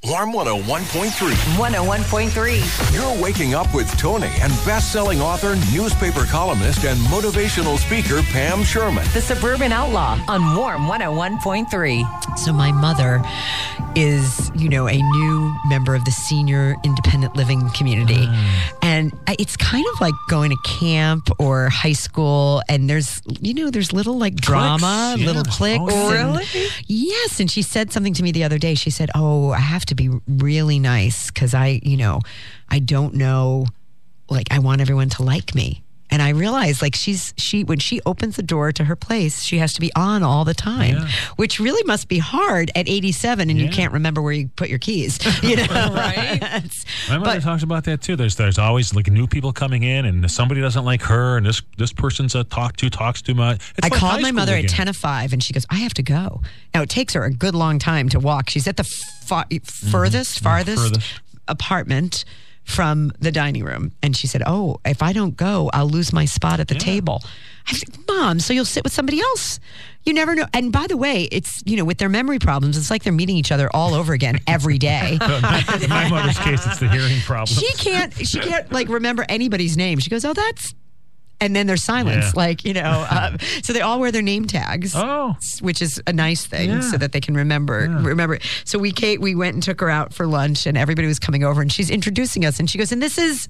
Warm 101.3. 101.3. You're waking up with Tony and best-selling author, newspaper columnist, and motivational speaker Pam Sherman. The Suburban Outlaw on Warm 101.3. So my mother is, a new member of the senior independent living community. And it's kind of like going to camp or high school, and there's little like drama, little cliques. Oh, really? Yes. And she said something to me the other day. She said, I have to be really nice because I don't know, I want everyone to like me. And I realized, when she opens the door to her place, she has to be on all the time, which really must be hard at 87, and you can't remember where you put your keys. Right? My mother talks about that too. There's always new people coming in, and somebody doesn't like her, and this person's talks too much. I called my mother at 10 of 5, and she goes, "I have to go." Now it takes her a good long time to walk. She's at the farthest apartment from the dining room. And she said, if I don't go, I'll lose my spot at the table. I said, Mom, so you'll sit with somebody else. You never know. And by the way, it's, with their memory problems, it's like they're meeting each other all over again every day. In my mother's case, it's the hearing problem. She can't remember anybody's name. She goes, that's... And then there's silence, so they all wear their name tags, which is a nice thing, so that they can remember. So we went and took her out for lunch, and everybody was coming over, and she's introducing us, and she goes, and this is...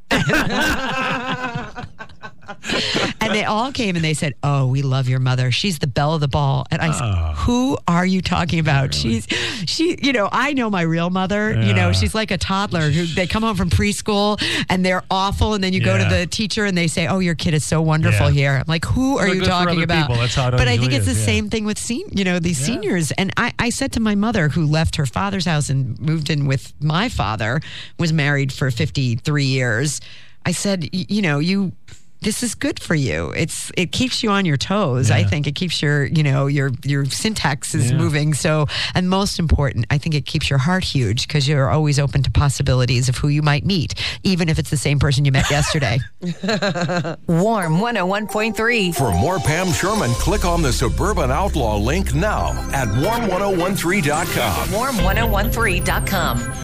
And they all came and they said, we love your mother. She's the belle of the ball. And I said, who are you talking about? Really? I know my real mother. She's like a toddler who they come home from preschool and they're awful. And then you go to the teacher and they say, your kid is so wonderful here. I'm like, who are you talking about? That's how it but I think usually it's the is, same thing with these seniors. And I said to my mother, who left her father's house and moved in with my father, was married for 53 years. I said, this is good for you. It keeps you on your toes. I think it keeps your syntax is moving. So, and most important, I think it keeps your heart huge because you're always open to possibilities of who you might meet, even if it's the same person you met yesterday. Warm 101.3. For more Pam Sherman, click on the Suburban Outlaw link now at warm1013.com. Warm1013.com.